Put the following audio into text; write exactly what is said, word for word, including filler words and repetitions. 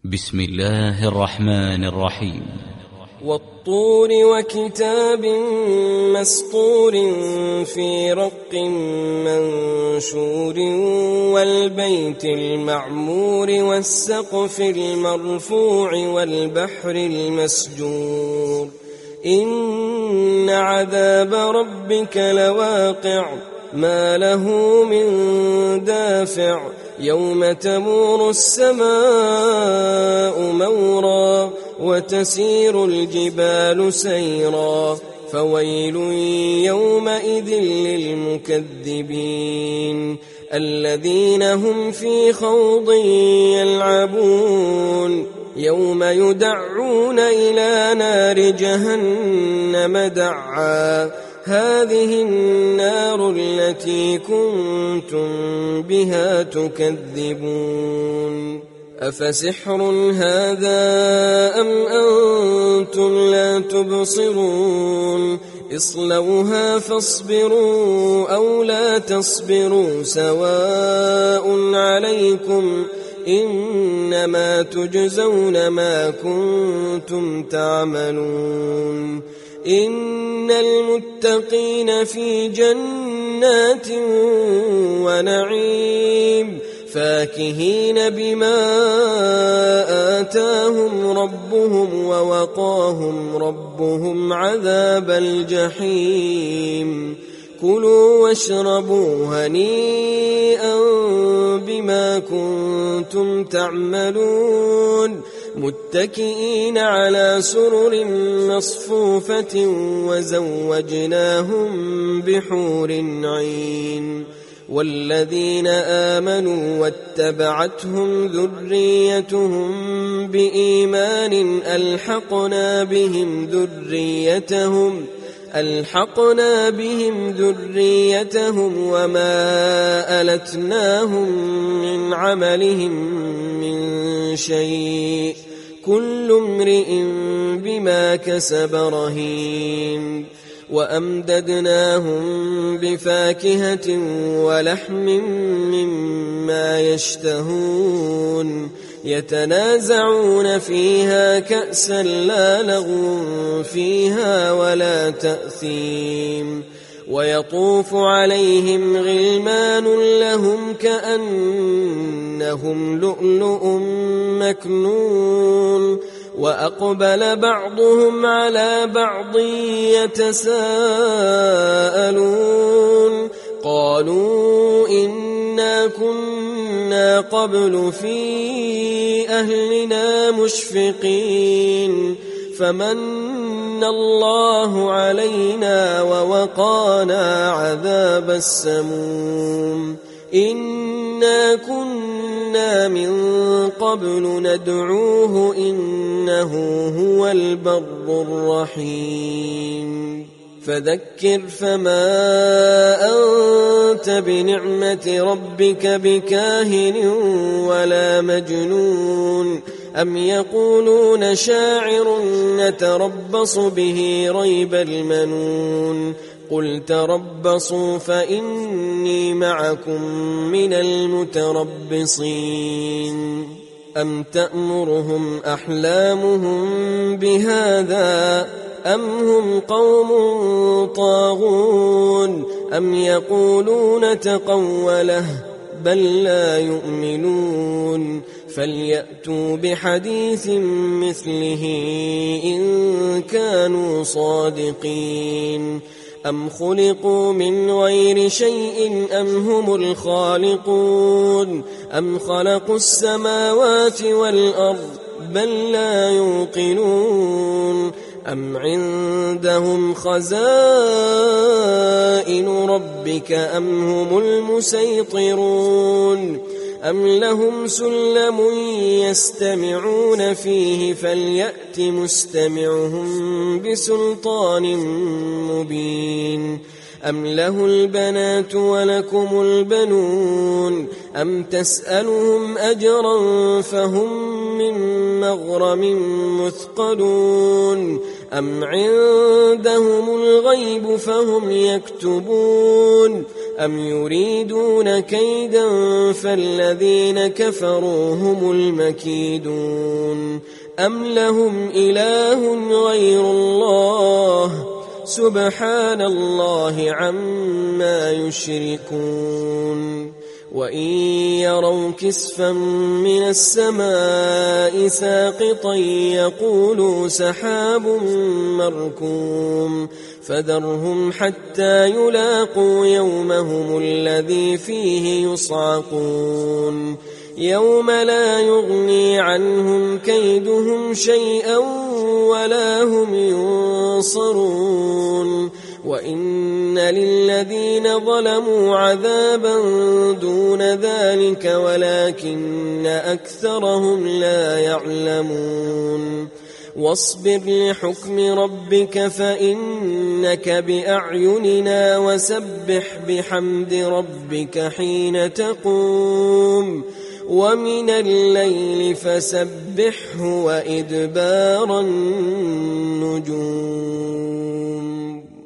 بسم الله الرحمن الرحيم. والطور وكتاب مسطور في رق منشور والبيت المعمور والسقف المرفوع والبحر المسجور إن عذاب ربك لواقع ما له من دافع يوم تمور السماء مورا وتسير الجبال سيرا فويل يومئذ للمكذبين الذين هم في خوض يلعبون يوم يدعون إلى نار جهنم دعا هذه النار التي كنتم بها تكذبون أفسحر هذا أم أنتم لا تبصرون اصلوها فاصبروا أو لا تصبروا سواء عليكم إنما تجزون ما كنتم تعملون إن المتقين في جنات ونعيم فاكهين بما آتاهم ربهم ووقاهم ربهم عذاب الجحيم كلوا واشربوا هنيئا بما كنتم تعملون متكئين على سرر مصفوفة وزوجناهم بحور عين والذين آمنوا واتبعتهم ذريتهم بإيمان ألحقنا بهم ذريتهم ألحقنا بهم ذريتهم وما ألتناهم من عملهم من شيء كل امرئ بما كسب رهين وأمددناهم بفاكهة ولحم مما يشتهون يتنازعون فيها كأسا لا لغو فيها ولا تأثيم ويطوف عليهم غلمان لهم كأنهم لؤلؤ مكنون وأقبل بعضهم على بعض يتساءلون قالوا إنا كنا قبل في أهلنا مشفقين فمن الله علينا ووقانا عذاب السموم إنا كنا من قبل ندعوه إنه هو البر الرحيم فذكر فما أنت بنعمة ربك بكاهن ولا مجنون أم يقولون شاعر نتربص به ريب المنون قل تربصوا فإني معكم من المتربصين أم تأمرهم أحلامهم بهذا أم هم قوم طاغون أم يقولون تقوله بل لا يؤمنون فليأتوا بحديث مثله إن كانوا صادقين أم خلقوا من غير شيء أم هم الخالقون أم خلقوا السماوات والأرض بل لا يوقنون أم عندهم خزائن ربك أم هم المسيطرون أم لهم سلم يستمعون فيه فليأت مستمعهم بسلطان مبين أم له البنات ولكم البنون أم تسألهم أجرا فهم من مغرم مثقلون أم عندهم الغيب فهم يكتبون أم يريدون كيدا فالذين كفروا هم المكيدون أم لهم إله غير الله سبحان الله عما يشركون وإن يروا كسفا من السماء ساقطا يقولوا سحاب مركوم فذرهم حتى يلاقوا يومهم الذي فيه يصعقون يوم لا يغني عنهم كيدهم شيئا ولا هم ينصرون وإن للذين ظلموا عذابا دون ذلك ولكن أكثرهم لا يعلمون واصبر لحكم ربك فإنك بأعيننا وسبح بحمد ربك حين تقوم ومن الليل فسبحه وإدبار النجوم.